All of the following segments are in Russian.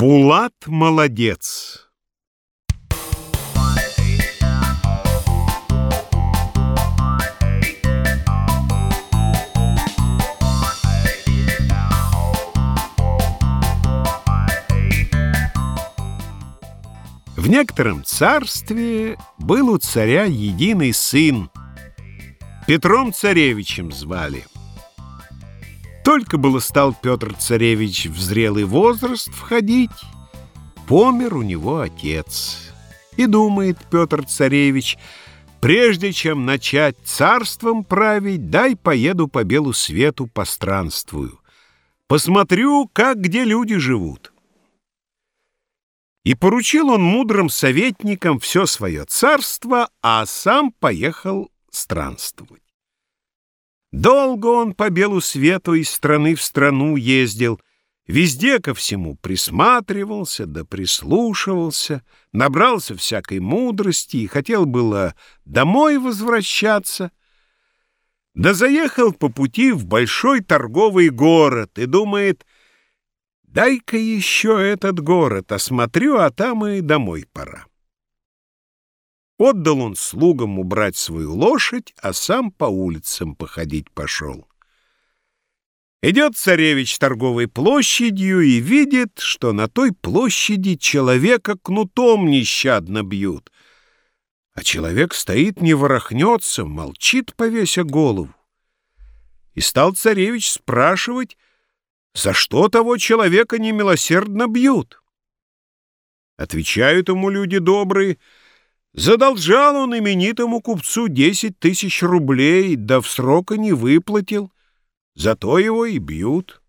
Булат молодец. В некотором царстве был у царя единый сын. Петром царевичем звали. Только было стал Петр царевич в зрелый возраст входить, помер у него отец. И думает Петр царевич: прежде чем начать царством править, дай поеду по белу свету постранствую, посмотрю, как где люди живут. И поручил он мудрым советникам все свое царство, а сам поехал странствовать. Долго он по белу свету из страны в страну ездил, везде ко всему присматривался да прислушивался, набрался всякой мудрости и хотел было домой возвращаться. Да заехал по пути в большой торговый город и думает: дай-ка еще этот город осмотрю, а там и домой пора. Отдал он слугам убрать свою лошадь, а сам по улицам походить пошел. Идет царевич торговой площадью и видит, что на той площади человека кнутом нещадно бьют, а человек стоит, не ворохнется, молчит, повеся голову. И стал царевич спрашивать, за что того человека немилосердно бьют. Отвечают ему люди добрые: задолжал он именитому купцу 10 000 рублей, да в срока не выплатил, зато его и бьют.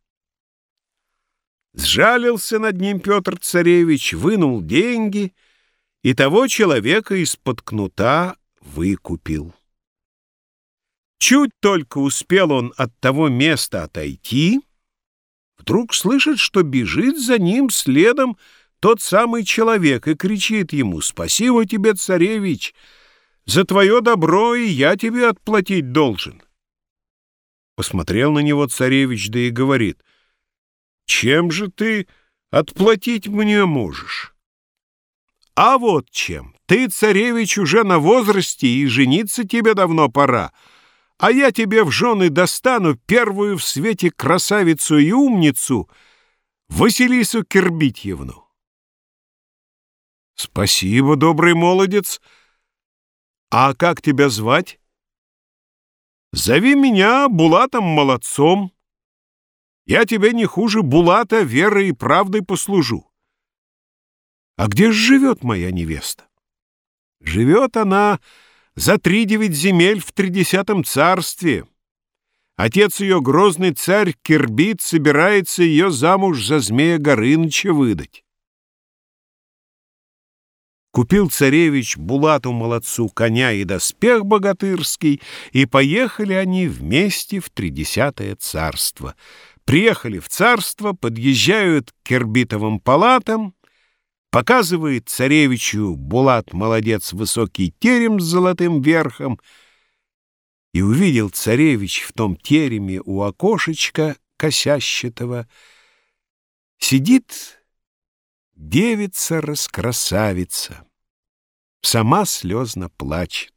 Сжалился над ним Петр царевич, вынул деньги и того человека из-под кнута выкупил. Чуть только успел он от того места отойти, вдруг слышит, что бежит за ним следом тот самый человек и кричит ему: «Спасибо тебе, царевич, за твое добро и я тебе отплатить должен». Посмотрел на него царевич, да и говорит: «Чем же ты отплатить мне можешь?» «А вот чем. Ты, царевич, уже на возрасте, и жениться тебе давно пора, а я тебе в жены достану первую в свете красавицу и умницу Василису Кирбитьевну». «Спасибо, добрый молодец. А как тебя звать?» «Зови меня Булатом молодцом. Я тебе не хуже Булата верой и правдой послужу». «А где же живет моя невеста?» «Живет она за 3-9 земель в 30 царстве. Отец ее, грозный царь Кирбит, собирается ее замуж за Змея Горыныча выдать». Купил царевич Булату молодцу коня и доспех богатырский, и поехали они вместе в 30 царство. Приехали в царство, подъезжают к Кирбитовым палатам, показывает царевичу Булат молодец высокий терем с золотым верхом, и увидел царевич в том тереме у окошечка косящего сидит девица-раскрасавица, сама слезно плачет.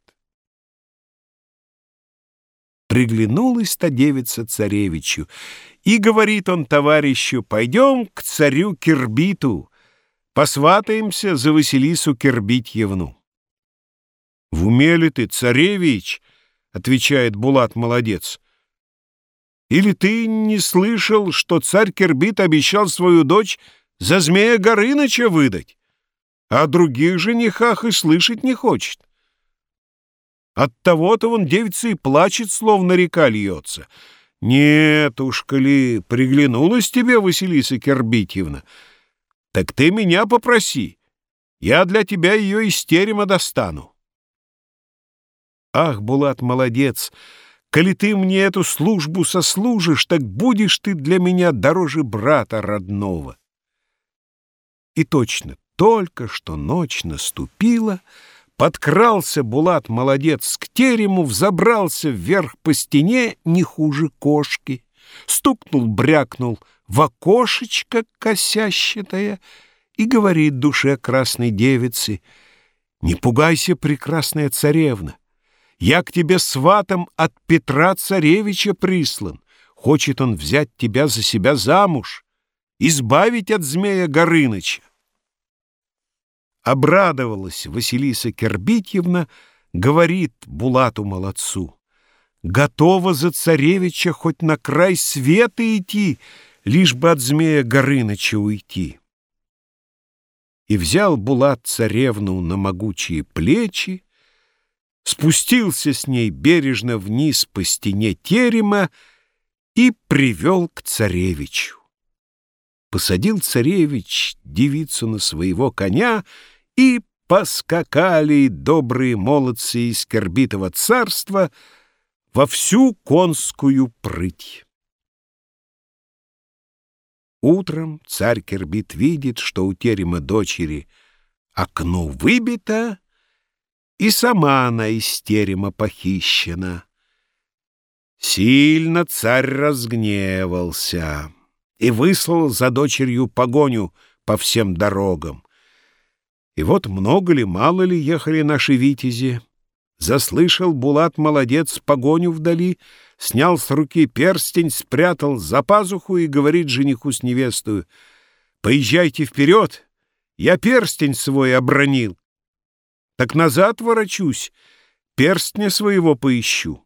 Приглянулась та девица царевичу, и говорит он товарищу: пойдем к царю Кирбиту, посватаемся за Василису Кирбитьевну. «В уме ли ты, царевич?» — отвечает Булат молодец. «Или ты не слышал, что царь Кирбит обещал свою дочь за Змея Горыныча выдать, а о других женихах и слышать не хочет? Оттого-то вон девица и плачет, словно река льется. Нет уж, коли приглянулась тебе Василиса Кирбитьевна, так ты меня попроси, я для тебя ее из терема достану». «Ах, Булат молодец, коли ты мне эту службу сослужишь, так будешь ты для меня дороже брата родного». И точно, только что ночь наступила, подкрался Булат молодец к терему, взобрался вверх по стене не хуже кошки, стукнул-брякнул в окошечко косящатое и говорит душе красной девицы: «Не пугайся, прекрасная царевна, я к тебе сватом от Петра царевича прислан. Хочет он взять тебя за себя замуж, избавить от змея Горыныча». Обрадовалась Василиса Кербитьевна, говорит Булату молодцу: «Готова за царевича хоть на край света идти, лишь бы от змея Горыныча уйти». И взял Булат царевну на могучие плечи, спустился с ней бережно вниз по стене терема и привел к царевичу. Посадил царевич девицу на своего коня, и поскакали добрые молодцы из Кербитова царства во всю конскую прыть. Утром царь Кербит видит, что у терема дочери окно выбито, и сама она из терема похищена. Сильно царь разгневался и выслал за дочерью погоню по всем дорогам. И вот много ли, мало ли ехали наши витязи, заслышал Булат молодец погоню вдали, снял с руки перстень, спрятал за пазуху и говорит жениху с невестою: «Поезжайте вперед, я перстень свой обронил, так назад ворочусь, перстня своего поищу».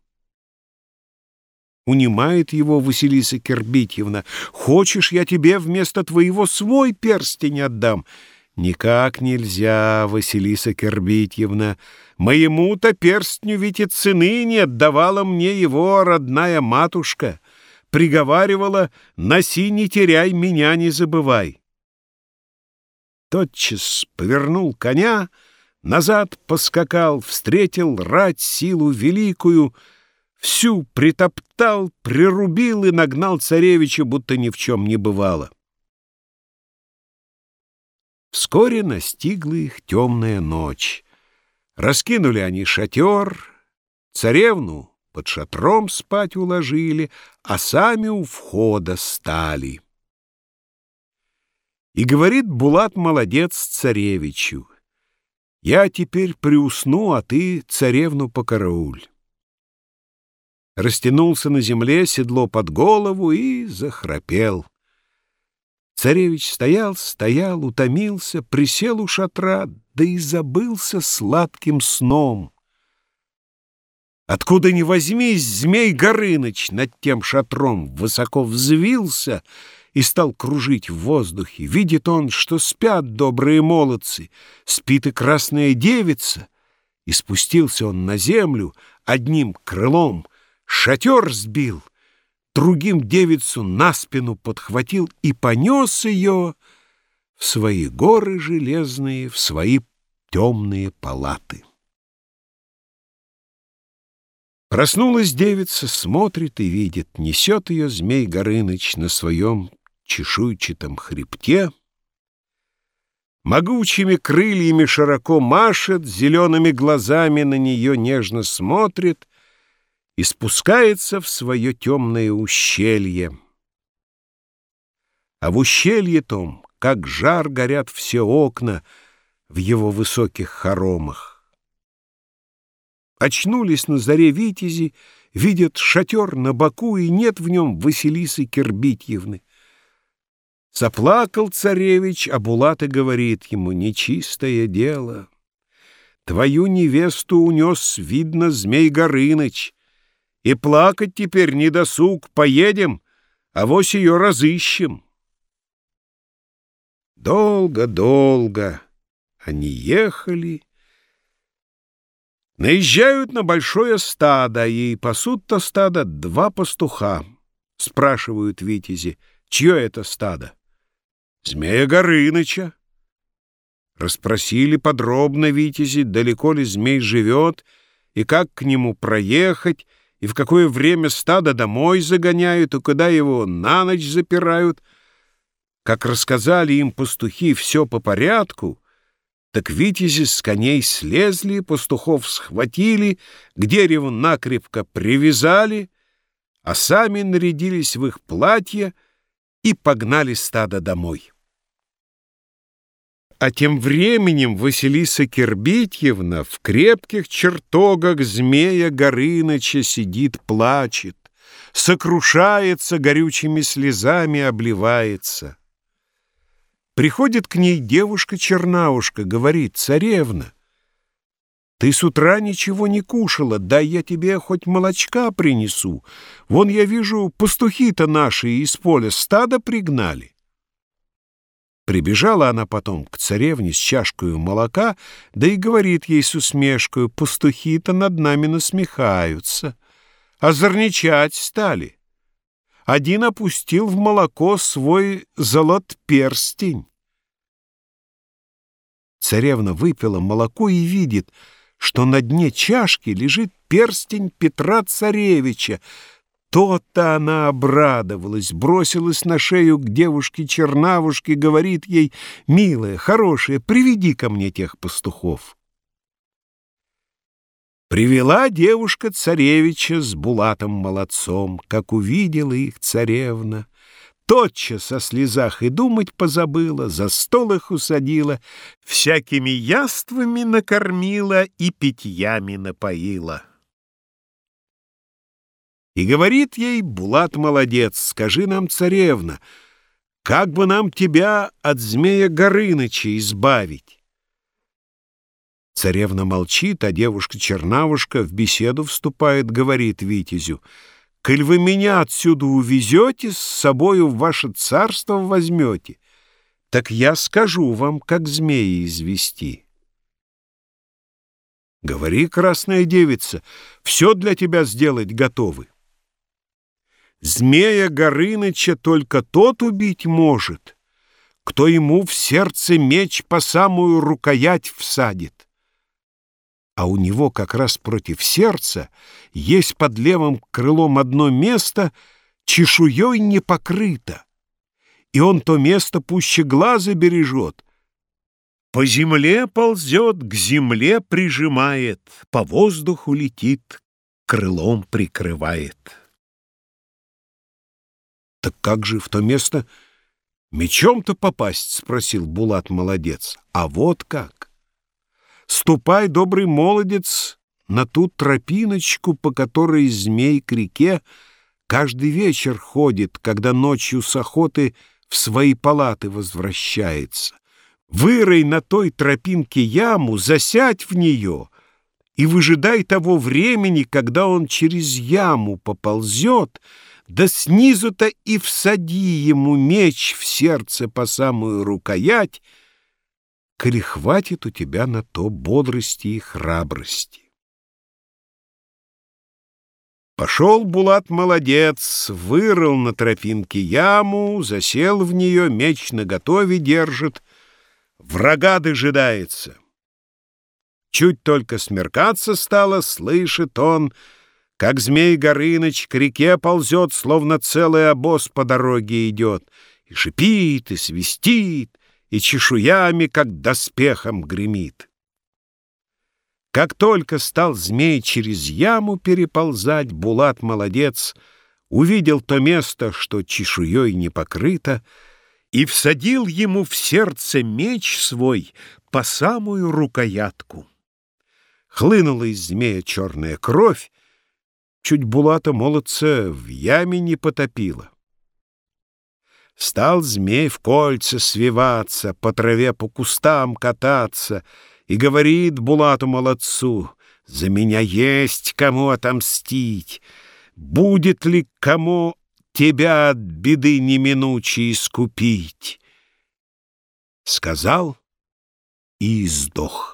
Унимает его Василиса Кербитьевна: «Хочешь, я тебе вместо твоего свой перстень отдам?» «Никак нельзя, Василиса Кербитьевна, моему-то перстню ведь и цены нет, давала мне его родная матушка, приговаривала: носи, не теряй, меня не забывай». Тотчас повернул коня, назад поскакал, встретил рать силу великую, всю притоптал, прирубил и нагнал царевича, будто ни в чем не бывало. Вскоре настигла их темная ночь. Раскинули они шатер, царевну под шатром спать уложили, а сами у входа стали. И говорит Булат молодец царевичу: «Я теперь приусну, а ты царевну покарауль». Растянулся на земле, седло под голову и захрапел. Царевич стоял, утомился, присел у шатра, да и забылся сладким сном. Откуда ни возьмись, змей Горыныч над тем шатром высоко взвился и стал кружить в воздухе. Видит он, что спят добрые молодцы, спит и красная девица, и спустился он на землю, одним крылом шатер сбил, другим девицу на спину подхватил и понес ее в свои горы железные, в свои темные палаты. Проснулась девица, смотрит и видит, несет ее змей Горыныч на своем чешуйчатом хребте, могучими крыльями широко машет, зелеными глазами на нее нежно смотрит и спускается в свое темное ущелье. А в ущелье том, как жар, горят все окна в его высоких хоромах. Очнулись на заре витязи, видят шатер на боку, и нет в нем Василисы Кербитьевны. Заплакал царевич, а Булат и говорит ему: «Нечистое дело. Твою невесту унес, видно, змей Горыныч. И плакать теперь не досуг, поедем, авось ее разыщем». Долго они ехали, наезжают на большое стадо, и пасут-то стадо два пастуха. Спрашивают витязи: «Чье это стадо?» «Змея Горыныча». Расспросили подробно витязи, далеко ли змей живет, и как к нему проехать, и в какое время стадо домой загоняют, и куда его на ночь запирают. Как рассказали им пастухи все по порядку, так витязи с коней слезли, пастухов схватили, к дереву накрепко привязали, а сами нарядились в их платья и погнали стадо домой. А тем временем Василиса Кирбитьевна в крепких чертогах змея Горыныча сидит, плачет, сокрушается, горючими слезами обливается. Приходит к ней девушка-чернавушка, говорит: «Царевна, ты с утра ничего не кушала, дай я тебе хоть молочка принесу. Вон я вижу, пастухи-то наши из поля стадо пригнали». Прибежала она потом к царевне с чашкою молока, да и говорит ей с усмешкою: «Пастухи-то над нами насмехаются, озорничать стали. Один опустил в молоко свой золотперстень». Царевна выпила молоко и видит, что на дне чашки лежит перстень Петра Царевича. То-то она обрадовалась, бросилась на шею к девушке-чернавушке, говорит ей: «Милая, хорошая, приведи ко мне тех пастухов». Привела девушка царевича с Булатом-молодцом. Как увидела их царевна, тотчас о слезах и думать позабыла, за стол их усадила, всякими яствами накормила и питьями напоила. И говорит ей Булат-молодец: «Скажи нам, царевна, как бы нам тебя от змея Горыныча избавить?» Царевна молчит, а девушка-чернавушка в беседу вступает, говорит витязю: «Коль вы меня отсюда увезете, с собою в ваше царство возьмете, так я скажу вам, как змея извести». «Говори, красная девица, все для тебя сделать готовы. Змея Горыныча только тот убить может, кто ему в сердце меч по самую рукоять всадит. А у него как раз против сердца есть под левым крылом одно место, чешуей не покрыто, и он то место пуще глаза бережет. По земле ползет, к земле прижимает, по воздуху летит, крылом прикрывает». «Так как же в то место мечом-то попасть?» — спросил Булат-молодец. «А вот как. Ступай, добрый молодец, на ту тропиночку, по которой змей к реке каждый вечер ходит, когда ночью с охоты в свои палаты возвращается. Вырой на той тропинке яму, засядь в нее и выжидай того времени, когда он через яму поползет, да снизу-то и всади ему меч в сердце по самую рукоять, коли хватит у тебя на то бодрости и храбрости». Пошел Булат-молодец, вырыл на тропинке яму, засел в нее, меч наготове держит, врага дожидается. Чуть только смеркаться стало, слышит он, как змей Горыныч к реке ползет, словно целый обоз по дороге идет, и шипит, и свистит, и чешуями, как доспехом, гремит. Как только стал змей через яму переползать, Булат-молодец увидел то место, что чешуей не покрыто, и всадил ему в сердце меч свой по самую рукоятку. Хлынула из змея черная кровь, чуть Булата-молодца в яме не потопило. Стал змей в кольца свиваться, по траве, по кустам кататься, и говорит Булату-молодцу: «За меня есть кому отомстить. Будет ли кому тебя от беды неминучей искупить?» Сказал и сдох.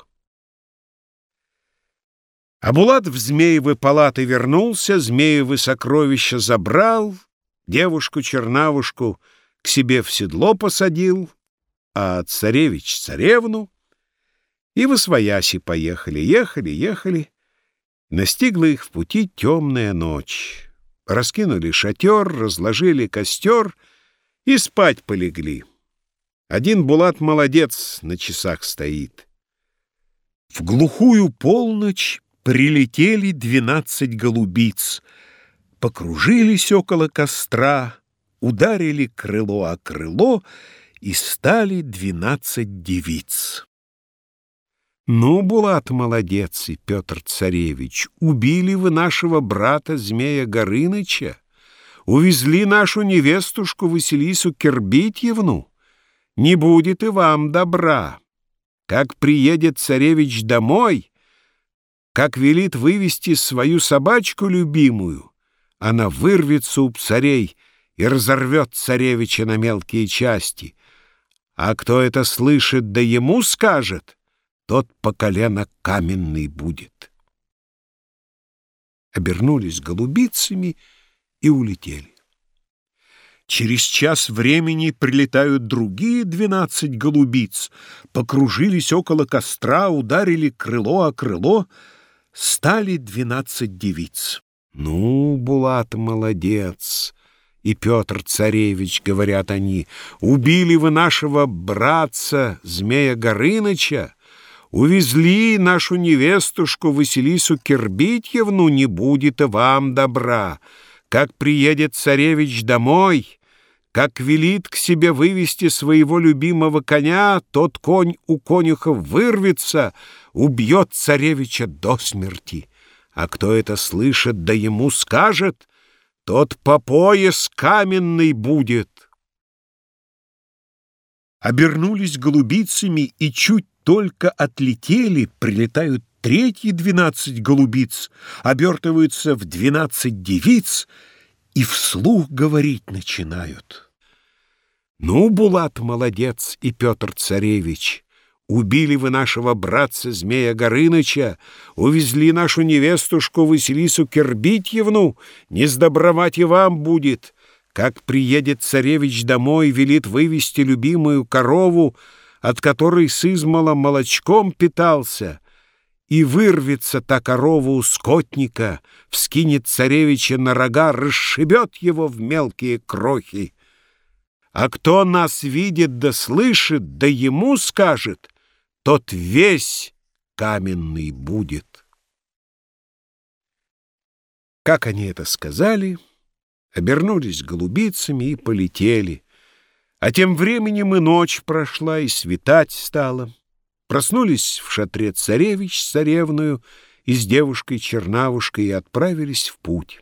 А Булат в змеевы палаты вернулся, змеевы сокровища забрал, девушку-чернавушку к себе в седло посадил, а царевич царевну, и восвояси поехали. Ехали. Настигла их в пути темная ночь. Раскинули шатер, разложили костер и спать полегли. Один Булат-молодец на часах стоит. В глухую полночь прилетели 12 голубиц, покружились около костра, ударили крыло о крыло и стали 12 девиц. Ну, Булат молодец и Петр царевич, убили вы нашего брата Змея Горыныча, увезли нашу невестушку Василису Кирбитьевну, не будет и вам добра. Как приедет царевич домой, как велит вывести свою собачку любимую, она вырвется у царей и разорвет царевича на мелкие части. А кто это слышит, да ему скажет, тот по колено каменный будет. Обернулись голубицами и улетели. Через час времени прилетают другие 12 голубиц, покружились около костра, ударили крыло о крыло, стали 12 девиц. Ну, Булат молодец и Петр царевич, говорят они, убили вы нашего братца Змея Горыныча, увезли нашу невестушку Василису Кирбитьевну, не будет и вам добра. Как приедет царевич домой, как велит к себе вывести своего любимого коня, тот конь у конюха вырвется, убьет царевича до смерти. А кто это слышит, да ему скажет, тот по пояс каменный будет. Обернулись голубицами и чуть только отлетели, прилетают третьи 12 голубиц, обертываются в 12 девиц и вслух говорить начинают. Ну, Булат молодец и Петр царевич, убили вы нашего братца Змея Горыныча, увезли нашу невестушку Василису Кирбитьевну, не сдобровать и вам будет. Как приедет царевич домой, велит вывести любимую корову, от которой сызмала молочком питался, и вырвется та корова у скотника, вскинет царевича на рога, расшибет его в мелкие крохи. А кто нас видит да слышит, да ему скажет, тот весь каменный будет. Как они это сказали, обернулись голубицами и полетели. А тем временем и ночь прошла, и светать стало. Проснулись в шатре царевич с царевною и с девушкой-чернавушкой и отправились в путь.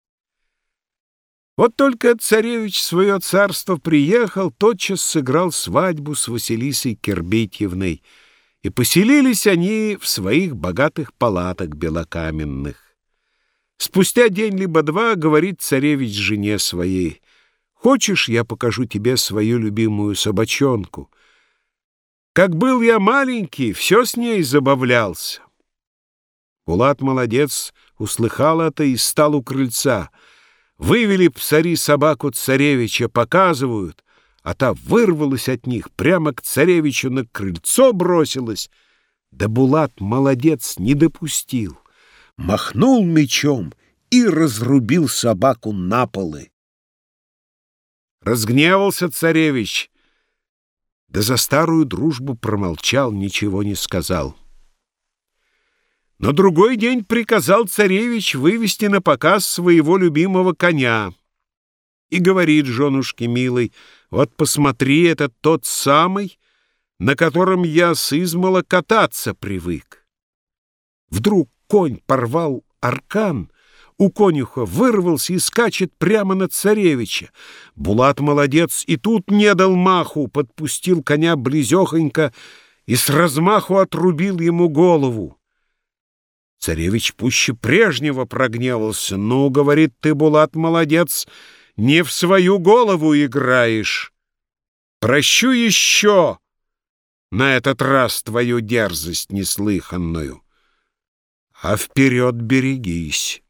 Вот только царевич в свое царство приехал, тотчас сыграл свадьбу с Василисой Кирбитьевной, и поселились они в своих богатых палатах белокаменных. Спустя день либо два говорит царевич жене своей: «Хочешь, я покажу тебе свою любимую собачонку? Как был я маленький, все с ней забавлялся». Булат молодец услыхал это и стал у крыльца. Вывели псари собаку царевича, показывают, а та вырвалась от них, прямо к царевичу на крыльцо бросилась. Да Булат молодец не допустил, махнул мечом и разрубил собаку на полы. Разгневался царевич, да за старую дружбу промолчал, ничего не сказал. На другой день приказал царевич вывести на показ своего любимого коня. И говорит женушке милой: «Вот посмотри, это тот самый, на котором я сызмала кататься привык». Вдруг конь порвал аркан, у конюха вырвался и скачет прямо на царевича. Булат молодец и тут не дал маху, подпустил коня близехонько и с размаху отрубил ему голову. Царевич пуще прежнего прогневался. «Ну, — говорит, — ты, Булат молодец, не в свою голову играешь. Прощу еще на этот раз твою дерзость неслыханную, а вперед берегись».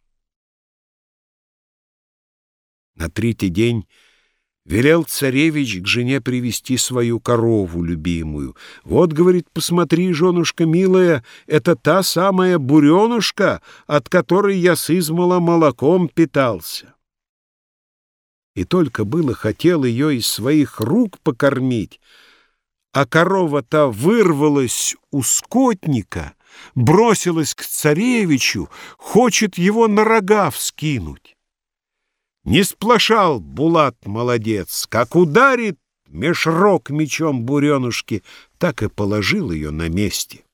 На третий день велел царевич к жене привести свою корову любимую. «Вот, — говорит, — посмотри, женушка милая, это та самая буренушка, от которой я сызмала молоком питался». И только было хотел ее из своих рук покормить, а корова-то вырвалась у скотника, бросилась к царевичу, хочет его на рога вскинуть. Не сплошал Булат молодец, как ударит меж рог мечом буренушки, так и положил ее на месте.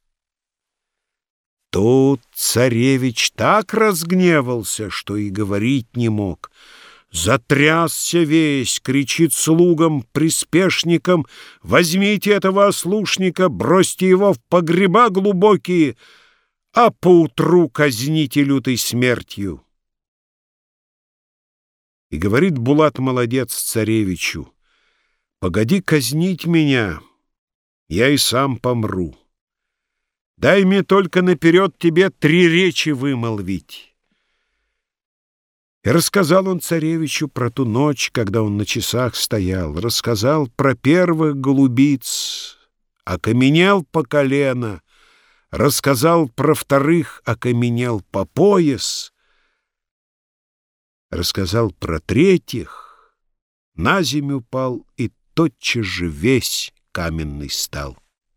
Тут царевич так разгневался, что и говорить не мог. Затрясся весь, кричит слугам, приспешникам: «Возьмите этого ослушника, бросьте его в погреба глубокие, а поутру казните лютой смертью». И говорит Булат-молодец царевичу: «Погоди казнить меня, я и сам помру. Дай мне только наперед тебе 3 речи вымолвить». И рассказал он царевичу про ту ночь, когда он на часах стоял, рассказал про первых голубиц, окаменел по колено, рассказал про вторых, окаменел по пояс, рассказал про третьих, на землю упал и тотчас же весь каменный стал.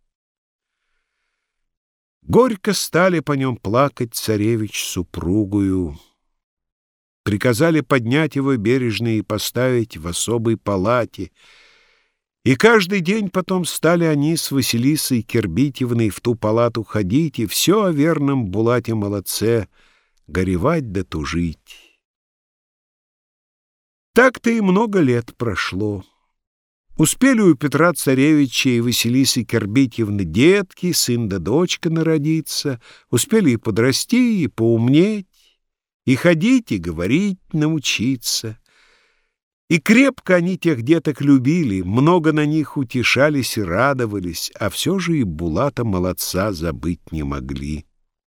Горько стали по нем плакать царевич с супругою. Приказали поднять его бережно и поставить в особой палате. И каждый день потом стали они с Василисой Кербитьевной в ту палату ходить и все о верном Булате-молодце горевать да тужить. Так-то и много лет прошло. Успели у Петра царевича и Василисы Кербитьевны детки, сын да дочка народиться, успели и подрасти, и поумнеть, и ходить, и говорить научиться. И крепко они тех деток любили, много на них утешались и радовались, а все же и Булата-молодца забыть не могли.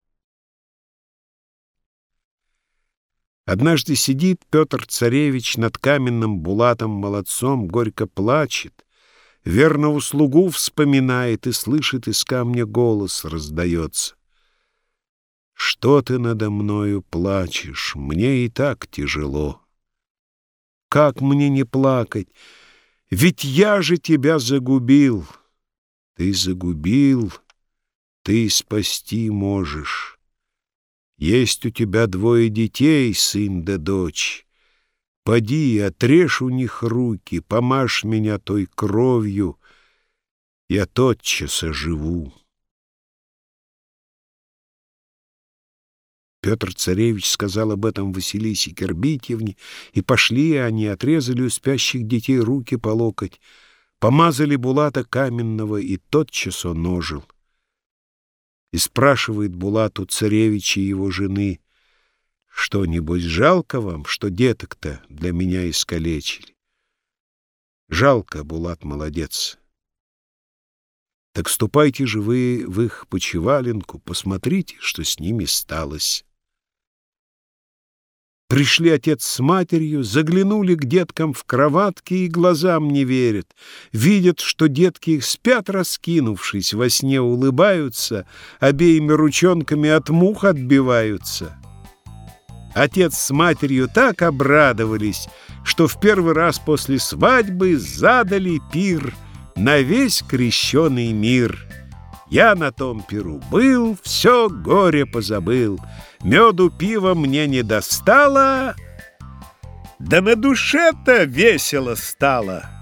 Однажды сидит Петр-царевич над каменным Булатом-молодцом, горько плачет, верного слугу вспоминает и слышит, из камня голос раздается: «Что ты надо мною плачешь? Мне и так тяжело». «Как мне не плакать? Ведь я же тебя загубил». «Ты загубил, ты спасти можешь. Есть у тебя 2 детей, сын да дочь. Поди, отрежь у них руки, помажь меня той кровью, я тотчас оживу». Петр-царевич сказал об этом Василисе Кербитьевне, и пошли они, отрезали у спящих детей руки по локоть, помазали Булата каменного, и тотчас он ожил. И спрашивает Булат у царевича и его жены: «Что-нибудь жалко вам, что деток-то для меня искалечили?» «Жалко, Булат-молодец». «Так ступайте же вы в их почиваленку, посмотрите, что с ними сталось». Пришли отец с матерью, заглянули к деткам в кроватки и глазам не верят. Видят, что детки их спят, раскинувшись, во сне улыбаются, обеими ручонками от мух отбиваются. Отец с матерью так обрадовались, что в первый раз после свадьбы задали пир на весь крещеный мир. Я на том пиру был, все горе позабыл, меду пива мне не достало, да на душе-то весело стало.